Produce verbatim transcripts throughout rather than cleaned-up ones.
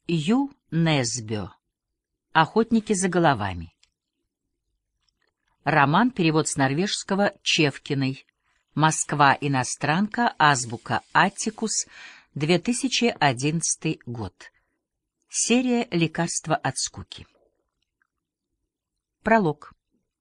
Ю. Несбё. «Охотники за головами». Роман, перевод с норвежского Чевкиной. Москва. Иностранка. Азбука. Аттикус. две тысячи одиннадцатый год. Серия «Лекарства от скуки». Пролог.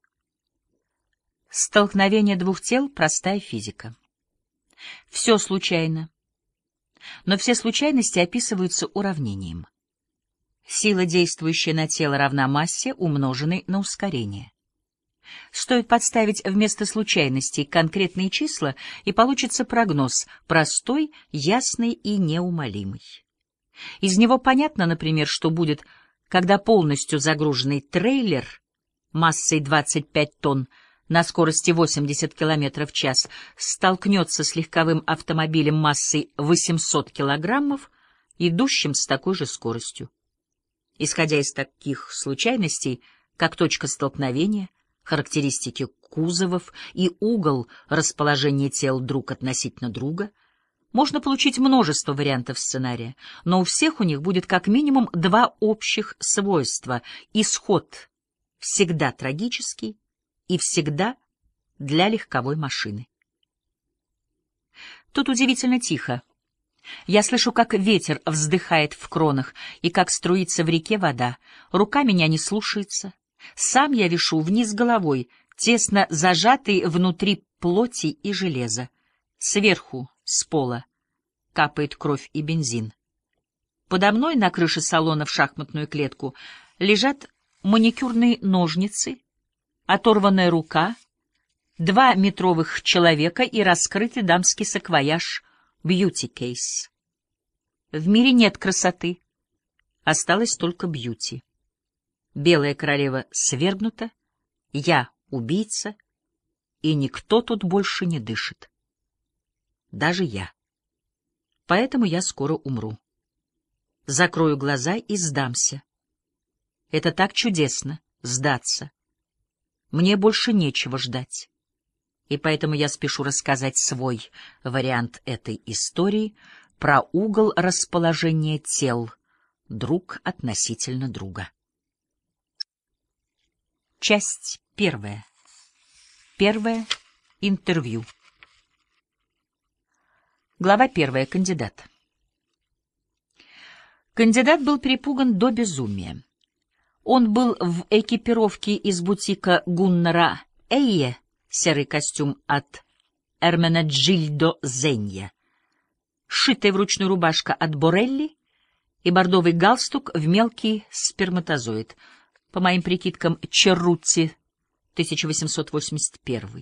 Столкновение двух тел — простая физика. Все случайно, но все случайности описываются уравнением. Сила, действующая на тело, равна массе, умноженной на ускорение. Стоит подставить вместо случайностей конкретные числа, и получится прогноз, простой, ясный и неумолимый. Из него понятно, например, что будет, когда полностью загруженный трейлер массой двадцать пять тонн на скорости восемьдесят километров в час столкнется с легковым автомобилем массой восемьсот килограммов, идущим с такой же скоростью. Исходя из таких случайностей, как точка столкновения, характеристики кузовов и угол расположения тел друг относительно друга, можно получить множество вариантов сценария, но у всех у них будет как минимум два общих свойства. Исход всегда трагический и всегда для легковой машины. Тут удивительно тихо. Я слышу, как ветер вздыхает в кронах и как струится в реке вода. Рука меня не слушается. Сам я вишу вниз головой, тесно зажатый внутри плоти и железа. Сверху, с пола, капает кровь и бензин. Подо мной на крыше салона в шахматную клетку лежат маникюрные ножницы, оторванная рука, два метровых человека и раскрытый дамский саквояж бьюти-кейс. В мире нет красоты, осталось только бьюти. Белая королева свергнута, я убийца, и никто тут больше не дышит. Даже я. Поэтому я скоро умру. Закрою глаза и сдамся. Это так чудесно — сдаться. Мне больше нечего ждать. И поэтому я спешу рассказать свой вариант этой истории про угол расположения тел друг относительно друга. Часть первая. Первое интервью. Глава первая. Кандидат. Кандидат был перепуган до безумия. Он был в экипировке из бутика Гуннара Эйе, серый костюм от Эрменеджильдо Зенья, сшитая вручную рубашка от Борелли и бордовый галстук в мелкий сперматозоид, по моим прикидкам, Черрутти, тысяча восемьсот восемьдесят первый.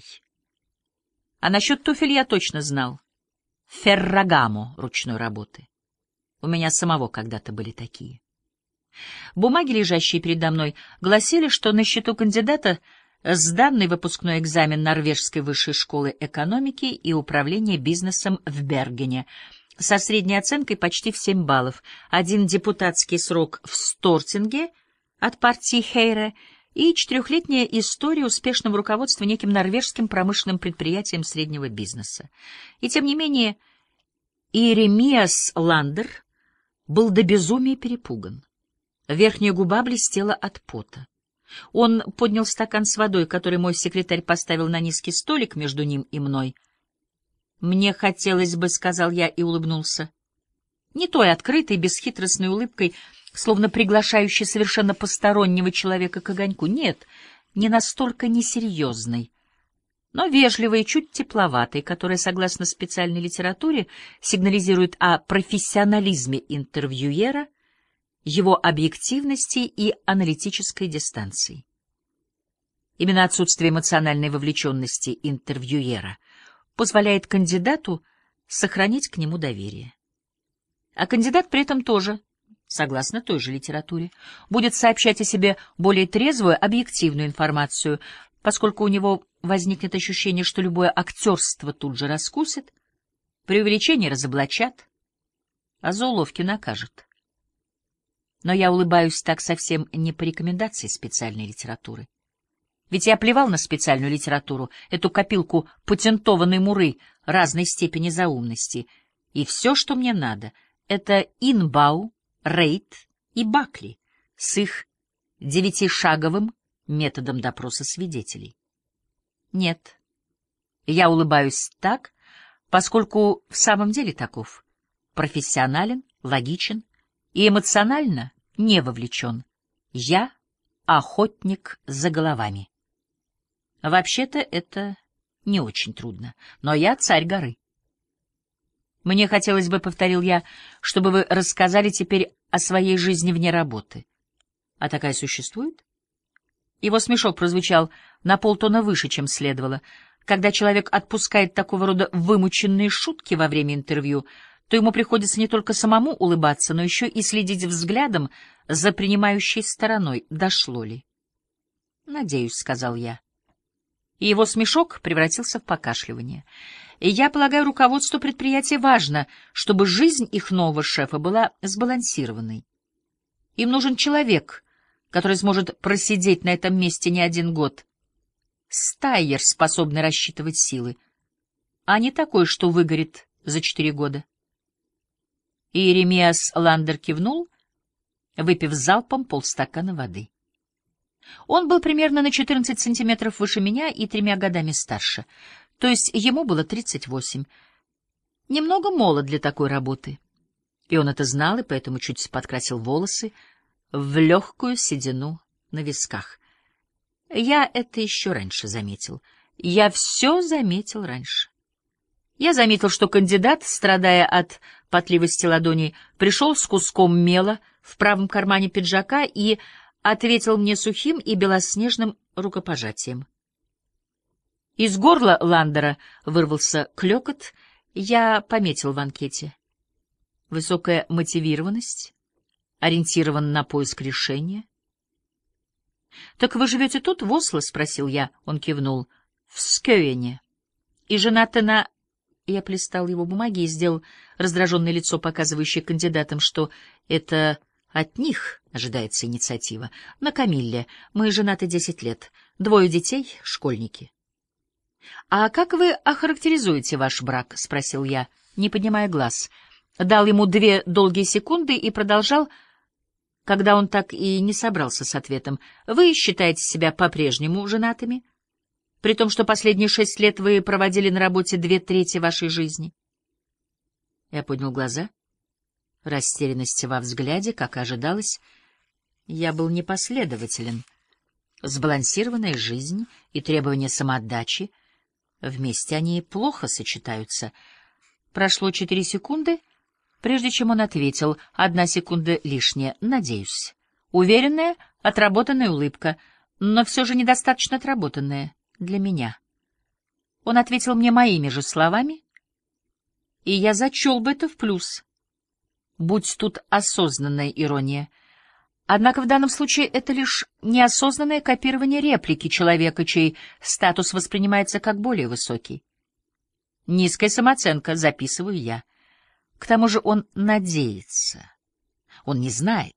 А насчет туфель я точно знал. Феррагамо ручной работы. У меня самого когда-то были такие. Бумаги, лежащие передо мной, гласили, что на счету кандидата сданный выпускной экзамен Норвежской высшей школы экономики и управления бизнесом в Бергене со средней оценкой почти в семь баллов, один депутатский срок в Стортинге от партии Хейре и четырехлетняя история успешного руководства неким норвежским промышленным предприятием среднего бизнеса. И тем не менее Иеремиас Ландер был до безумия перепуган. Верхняя губа блестела от пота. Он поднял стакан с водой, который мой секретарь поставил на низкий столик между ним и мной. «Мне хотелось бы», — сказал я и улыбнулся. Не той открытой, бесхитростной улыбкой, словно приглашающей совершенно постороннего человека к огоньку. Нет, не настолько несерьезной, но вежливой и чуть тепловатой, которая, согласно специальной литературе, сигнализирует о профессионализме интервьюера, его объективности и аналитической дистанции. Именно отсутствие эмоциональной вовлеченности интервьюера позволяет кандидату сохранить к нему доверие. А кандидат при этом тоже, согласно той же литературе, будет сообщать о себе более трезвую, объективную информацию, поскольку у него возникнет ощущение, что любое актерство тут же раскусит, преувеличение разоблачат, а за уловки накажут. Но я улыбаюсь так совсем не по рекомендации специальной литературы. Ведь я плевал на специальную литературу, эту копилку патентованной муры разной степени заумности. И все, что мне надо, это Инбау, Рейд и Бакли с их девятишаговым методом допроса свидетелей? Нет. Я улыбаюсь так, поскольку в самом деле таков. Профессионален, логичен и эмоционально не вовлечен. Я охотник за головами. Вообще-то это не очень трудно, но я царь горы. Мне хотелось бы, — повторил я, — чтобы вы рассказали теперь о своей жизни вне работы. А такая существует? Его смешок прозвучал на полтона выше, чем следовало. Когда человек отпускает такого рода вымученные шутки во время интервью, то ему приходится не только самому улыбаться, но еще и следить взглядом за принимающей стороной. Дошло ли? «Надеюсь», — сказал я. И его смешок превратился в покашливание. И я полагаю, руководству предприятия важно, чтобы жизнь их нового шефа была сбалансированной. Им нужен человек, который сможет просидеть на этом месте не один год. Стайер, способный рассчитывать силы, а не такой, что выгорит за четыре года. И Иеремиас Ландер кивнул, выпив залпом полстакана воды. Он был примерно на четырнадцать сантиметров выше меня и тремя годами старше, то есть ему было тридцать восемь. Немного молод для такой работы. И он это знал, и поэтому чуть подкрасил волосы в легкую седину на висках. Я это еще раньше заметил. Я все заметил раньше. Я заметил, что кандидат, страдая от потливости ладоней, пришел с куском мела в правом кармане пиджака и ответил мне сухим и белоснежным рукопожатием. Из горла Ландера вырвался клёкот, я пометил в анкете. Высокая мотивированность, ориентирован на поиск решения. — Так вы живете тут, в Осло? — спросил я. Он кивнул. — В Скёене. И женаты на... Я плестал его бумаги и сделал раздраженное лицо, показывающее кандидатам, что это от них ожидается инициатива. На Камилле. Мы женаты десять лет. Двое детей — школьники. — А как вы охарактеризуете ваш брак? — спросил я, не поднимая глаз. Дал ему две долгие секунды и продолжал, когда он так и не собрался с ответом. — Вы считаете себя по-прежнему женатыми? При том, что последние шесть лет вы проводили на работе две трети вашей жизни. Я поднял глаза. Растерянность во взгляде, как и ожидалось. Я был непоследователен. Сбалансированная жизнь и требования самоотдачи — вместе они плохо сочетаются. Прошло четыре секунды, прежде чем он ответил. Одна секунда лишняя, надеюсь. Уверенная, отработанная улыбка, но все же недостаточно отработанная для меня. Он ответил мне моими же словами, и я зачел бы это в плюс. Будь тут осознанная ирония. Однако в данном случае это лишь неосознанное копирование реплики человека, чей статус воспринимается как более высокий. Низкая самооценка, записываю я. К тому же он надеется. Он не знает,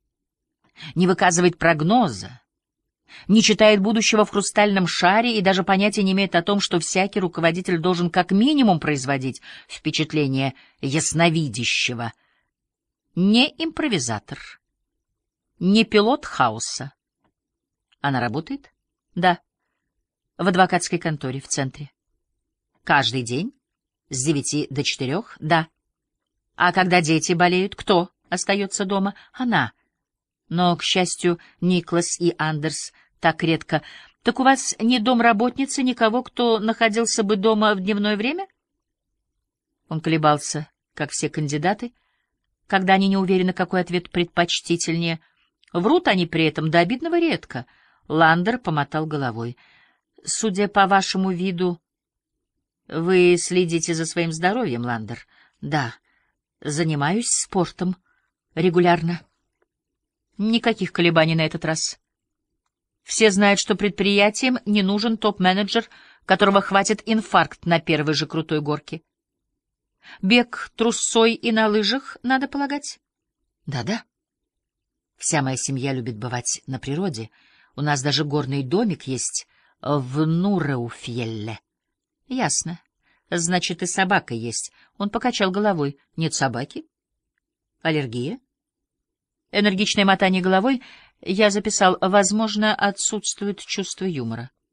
не выказывает прогноза, не читает будущего в хрустальном шаре и даже понятия не имеет о том, что всякий руководитель должен как минимум производить впечатление ясновидящего. Не импровизатор, не пилот хаоса. Она работает? Да. В адвокатской конторе в центре. Каждый день? С девяти до четырех? Да. А когда дети болеют, кто остается дома? Она. Но, к счастью, Никлас и Андерс так редко. Так у вас ни домработницы, никого, кто находился бы дома в дневное время? Он колебался, как все кандидаты, когда они не уверены, какой ответ предпочтительнее. Врут они при этом до обидного редко. Ландер помотал головой. Судя по вашему виду, вы следите за своим здоровьем, Ландер? Да. Занимаюсь спортом регулярно. Никаких колебаний на этот раз. Все знают, что предприятиям не нужен топ-менеджер, которого хватит инфаркт на первой же крутой горке. Бег трусцой и на лыжах, надо полагать? Да-да. Вся моя семья любит бывать на природе. У нас даже горный домик есть в Нуреуфьелле. Ясно. Значит, и собака есть. Он покачал головой. Нет собаки? Аллергия? Энергичное мотание головой, я записал: возможно, отсутствует чувство юмора.